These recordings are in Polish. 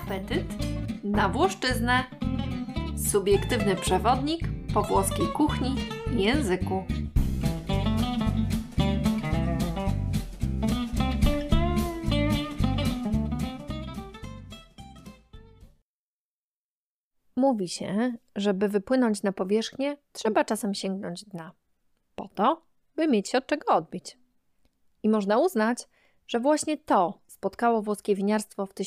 apetyt na Włoszczyznę. Subiektywny przewodnik po włoskiej kuchni i języku. Mówi się, żeby wypłynąć na powierzchnię, trzeba czasem sięgnąć dna, po to, by mieć się od czego odbić. I można uznać, że właśnie to spotkało włoskie winiarstwo w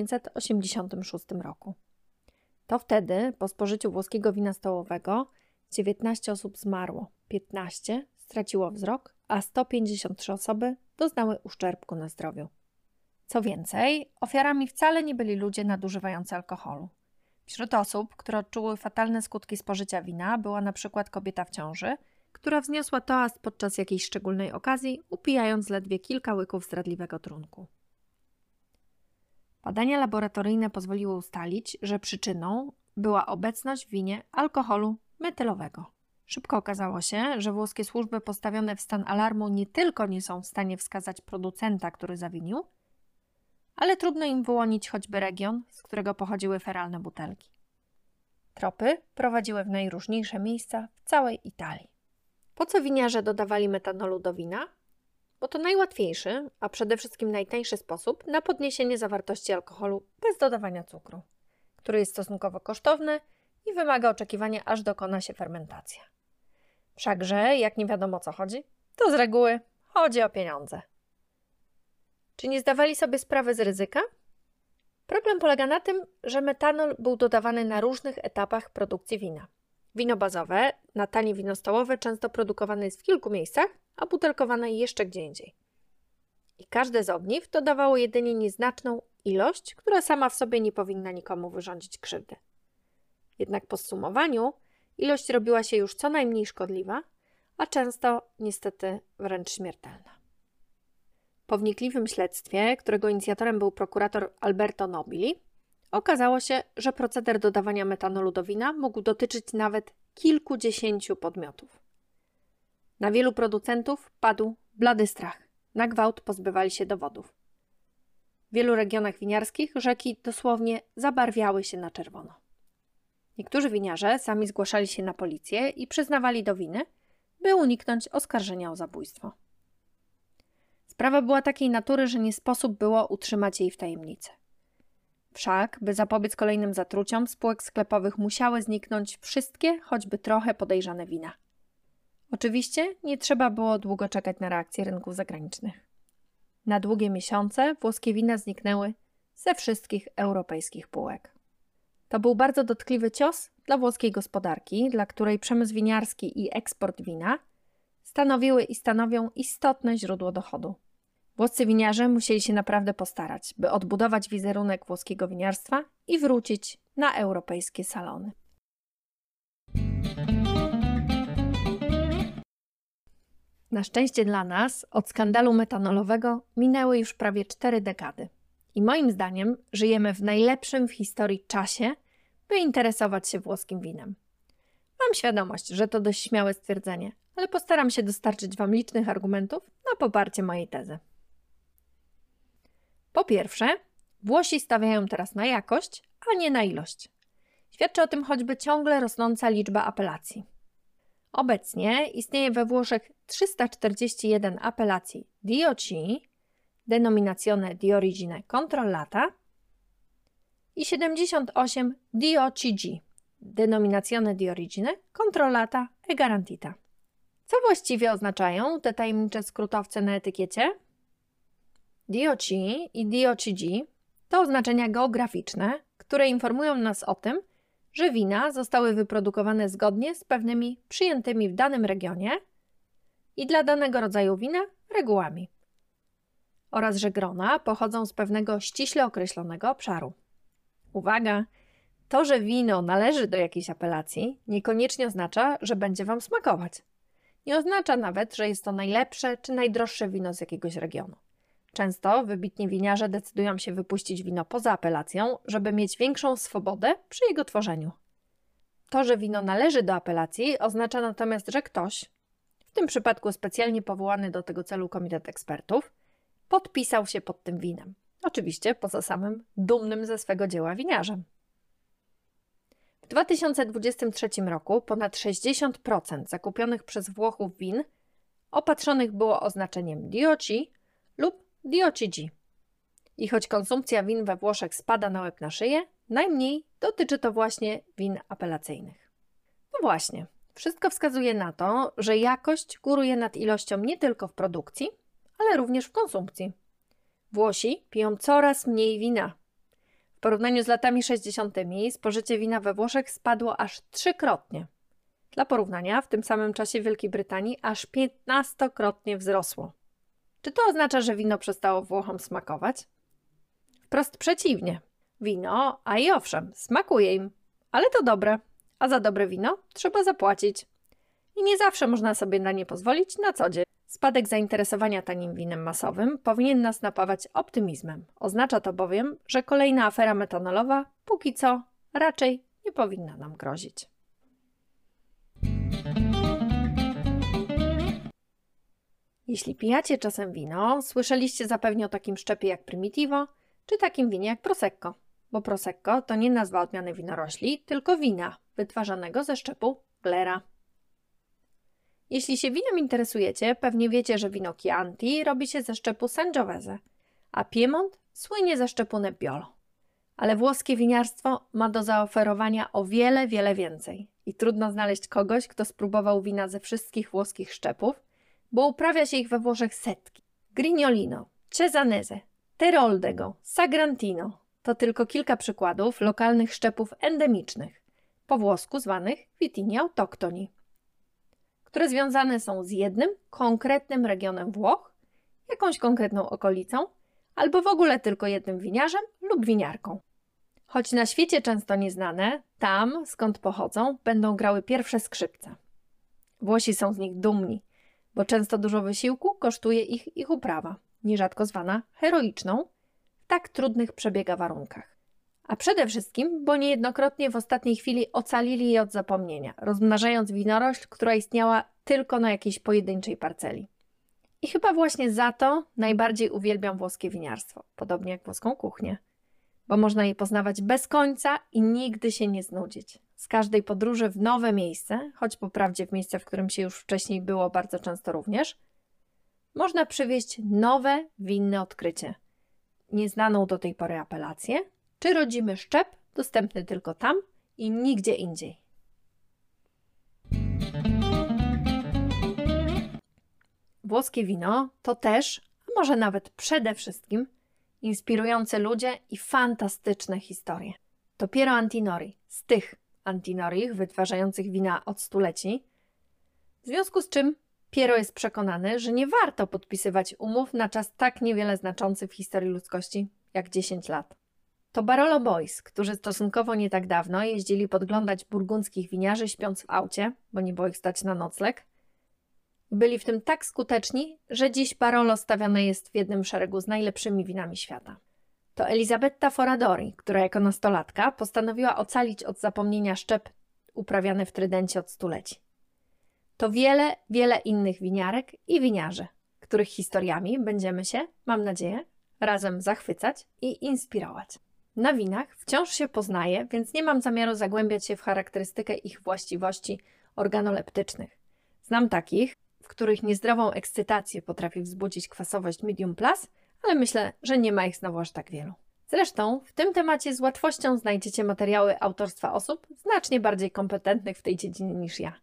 1986 roku. To wtedy, po spożyciu włoskiego wina stołowego, 19 osób zmarło, 15 straciło wzrok, a 153 osoby doznały uszczerbku na zdrowiu. Co więcej, ofiarami wcale nie byli ludzie nadużywający alkoholu. Wśród osób, które odczuły fatalne skutki spożycia wina, była na przykład kobieta w ciąży, która wzniosła toast podczas jakiejś szczególnej okazji, upijając ledwie kilka łyków zdradliwego trunku. Badania laboratoryjne pozwoliły ustalić, że przyczyną była obecność w winie alkoholu metylowego. Szybko okazało się, że włoskie służby postawione w stan alarmu nie tylko nie są w stanie wskazać producenta, który zawinił, ale trudno im wyłonić choćby region, z którego pochodziły feralne butelki. Tropy prowadziły w najróżniejsze miejsca w całej Italii. Po co winiarze dodawali metanolu do wina? Bo to najłatwiejszy, a przede wszystkim najtańszy sposób na podniesienie zawartości alkoholu bez dodawania cukru, który jest stosunkowo kosztowny i wymaga oczekiwania, aż dokona się fermentacja. Wszakże, jak nie wiadomo o co chodzi, to z reguły chodzi o pieniądze. Czy nie zdawali sobie sprawy z ryzyka? Problem polega na tym, że metanol był dodawany na różnych etapach produkcji wina. Wino bazowe, na tanie wino stołowe, często produkowane jest w kilku miejscach, a butelkowane jeszcze gdzie indziej. I każde z ogniw dodawało jedynie nieznaczną ilość, która sama w sobie nie powinna nikomu wyrządzić krzywdy. Jednak po zsumowaniu ilość robiła się już co najmniej szkodliwa, a często niestety wręcz śmiertelna. Po wnikliwym śledztwie, którego inicjatorem był prokurator Alberto Nobili, okazało się, że proceder dodawania metanolu do wina mógł dotyczyć nawet kilkudziesięciu podmiotów. Na wielu producentów padł blady strach. Na gwałt pozbywali się dowodów. W wielu regionach winiarskich rzeki dosłownie zabarwiały się na czerwono. Niektórzy winiarze sami zgłaszali się na policję i przyznawali do winy, by uniknąć oskarżenia o zabójstwo. Sprawa była takiej natury, że nie sposób było utrzymać jej w tajemnicy. Wszak, by zapobiec kolejnym zatruciom, z spółek sklepowych musiały zniknąć wszystkie, choćby trochę podejrzane wina. Oczywiście nie trzeba było długo czekać na reakcję rynków zagranicznych. Na długie miesiące włoskie wina zniknęły ze wszystkich europejskich półek. To był bardzo dotkliwy cios dla włoskiej gospodarki, dla której przemysł winiarski i eksport wina stanowiły i stanowią istotne źródło dochodu. Włoscy winiarze musieli się naprawdę postarać, by odbudować wizerunek włoskiego winiarstwa i wrócić na europejskie salony. Na szczęście dla nas od skandalu metanolowego minęły już prawie 4 dekady. I moim zdaniem żyjemy w najlepszym w historii czasie, by interesować się włoskim winem. Mam świadomość, że to dość śmiałe stwierdzenie, ale postaram się dostarczyć Wam licznych argumentów na poparcie mojej tezy. Po pierwsze, Włosi stawiają teraz na jakość, a nie na ilość. Świadczy o tym choćby ciągle rosnąca liczba apelacji. Obecnie istnieje we Włoszech 341 apelacji DOC, Denominazione di Origine Controllata, i 78 DOCG, Denominazione di Origine Controllata e Garantita. Co właściwie oznaczają te tajemnicze skrótowce na etykiecie? DOC i DOCG to oznaczenia geograficzne, które informują nas o tym, że wina zostały wyprodukowane zgodnie z pewnymi przyjętymi w danym regionie i dla danego rodzaju wina regułami oraz że grona pochodzą z pewnego ściśle określonego obszaru. Uwaga! To, że wino należy do jakiejś apelacji, niekoniecznie oznacza, że będzie Wam smakować. Nie oznacza nawet, że jest to najlepsze czy najdroższe wino z jakiegoś regionu. Często wybitni winiarze decydują się wypuścić wino poza apelacją, żeby mieć większą swobodę przy jego tworzeniu. To, że wino należy do apelacji, oznacza natomiast, że ktoś, w tym przypadku specjalnie powołany do tego celu komitet ekspertów, podpisał się pod tym winem Oczywiście poza samym dumnym ze swego dzieła winiarzem. W 2023 roku ponad 60% zakupionych przez Włochów win opatrzonych było oznaczeniem DOC lub DOCG. I choć konsumpcja win we Włoszech spada na łeb na szyję, najmniej dotyczy to właśnie win apelacyjnych. No właśnie, wszystko wskazuje na to, że jakość góruje nad ilością nie tylko w produkcji, ale również w konsumpcji. Włosi piją coraz mniej wina. W porównaniu z latami 60. spożycie wina we Włoszech spadło aż 3-krotnie. Dla porównania, w tym samym czasie w Wielkiej Brytanii aż 15-krotnie wzrosło. Czy to oznacza, że wino przestało Włochom smakować? Wprost przeciwnie. Wino, a i owszem, smakuje im, ale to dobre, a za dobre wino trzeba zapłacić. I nie zawsze można sobie na nie pozwolić na co dzień. Spadek zainteresowania tanim winem masowym powinien nas napawać optymizmem. Oznacza to bowiem, że kolejna afera metanolowa póki co raczej nie powinna nam grozić. Jeśli pijacie czasem wino, słyszeliście zapewne o takim szczepie jak Primitivo, czy takim winie jak Prosecco, bo Prosecco to nie nazwa odmiany winorośli, tylko wina wytwarzanego ze szczepu glera. Jeśli się winem interesujecie, pewnie wiecie, że wino Chianti robi się ze szczepu Sangiovese, a Piemont słynie ze szczepu Nebbiolo. Ale włoskie winiarstwo ma do zaoferowania o wiele, wiele więcej i trudno znaleźć kogoś, kto spróbował wina ze wszystkich włoskich szczepów, bo uprawia się ich we Włoszech setki. Grignolino, Cesanese, Teroldego, Sagrantino to tylko kilka przykładów lokalnych szczepów endemicznych, po włosku zwanych Vitigni autochtoni, które związane są z jednym konkretnym regionem Włoch, jakąś konkretną okolicą, albo w ogóle tylko jednym winiarzem lub winiarką. Choć na świecie często nieznane, tam, skąd pochodzą, będą grały pierwsze skrzypce. Włosi są z nich dumni, bo często dużo wysiłku kosztuje ich uprawa, nierzadko zwana heroiczną, w tak trudnych przebiega warunkach. A przede wszystkim, bo niejednokrotnie w ostatniej chwili ocalili je od zapomnienia, rozmnażając winorośl, która istniała tylko na jakiejś pojedynczej parceli. I chyba właśnie za to najbardziej uwielbiam włoskie winiarstwo, podobnie jak włoską kuchnię, bo można je poznawać bez końca i nigdy się nie znudzić. Z każdej podróży w nowe miejsce, choć po prawdzie w miejsce, w którym się już wcześniej było bardzo często również, można przywieźć nowe winne odkrycie, nieznaną do tej pory apelację, czy rodzimy szczep dostępny tylko tam i nigdzie indziej. Włoskie wino to też, a może nawet przede wszystkim, inspirujące ludzie i fantastyczne historie. To Piero Antinori, z tych Antinorich wytwarzających wina od stuleci, w związku z czym Piero jest przekonany, że nie warto podpisywać umów na czas tak niewiele znaczący w historii ludzkości jak 10 lat. To Barolo Boys, którzy stosunkowo nie tak dawno jeździli podglądać burgundzkich winiarzy śpiąc w aucie, bo nie było ich stać na nocleg. Byli w tym tak skuteczni, że dziś Barolo stawiane jest w jednym szeregu z najlepszymi winami świata. To Elisabetta Foradori, która jako nastolatka postanowiła ocalić od zapomnienia szczep uprawiany w Trydencie od stuleci. To wiele, wiele innych winiarek i winiarzy, których historiami będziemy się, mam nadzieję, razem zachwycać i inspirować. Na winach wciąż się poznaję, więc nie mam zamiaru zagłębiać się w charakterystykę ich właściwości organoleptycznych. Znam takich, w których niezdrową ekscytację potrafi wzbudzić kwasowość medium plus, ale myślę, że nie ma ich znowu aż tak wielu. Zresztą w tym temacie z łatwością znajdziecie materiały autorstwa osób znacznie bardziej kompetentnych w tej dziedzinie niż ja.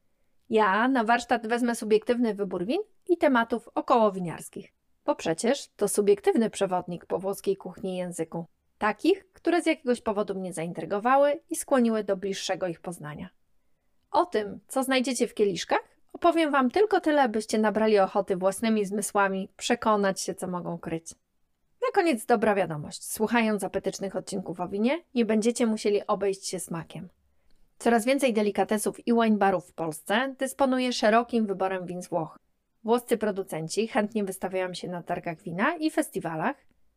Ja na warsztat wezmę subiektywny wybór win i tematów okołowiniarskich, bo przecież to subiektywny przewodnik po włoskiej kuchni i języku. Takich, które z jakiegoś powodu mnie zaintrygowały i skłoniły do bliższego ich poznania. O tym, co znajdziecie w kieliszkach, opowiem Wam tylko tyle, byście nabrali ochoty własnymi zmysłami przekonać się, co mogą kryć. Na koniec dobra wiadomość. Słuchając apetycznych odcinków o winie, nie będziecie musieli obejść się smakiem. Coraz więcej delikatesów i wine barów w Polsce dysponuje szerokim wyborem win z Włoch. Włoscy producenci chętnie wystawiają się na targach wina i festiwalach,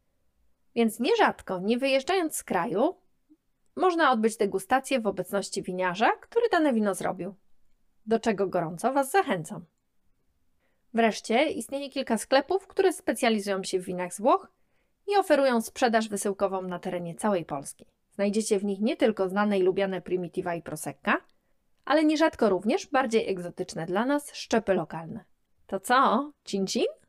więc nierzadko, nie wyjeżdżając z kraju, można odbyć degustację w obecności winiarza, który dane wino zrobił, do czego gorąco Was zachęcam. Wreszcie istnieje kilka sklepów, które specjalizują się w winach z Włoch i oferują sprzedaż wysyłkową na terenie całej Polski. Znajdziecie w nich nie tylko znane i lubiane Primitiva i Prosecca, ale nierzadko również bardziej egzotyczne dla nas szczepy lokalne. To co? Cin cin?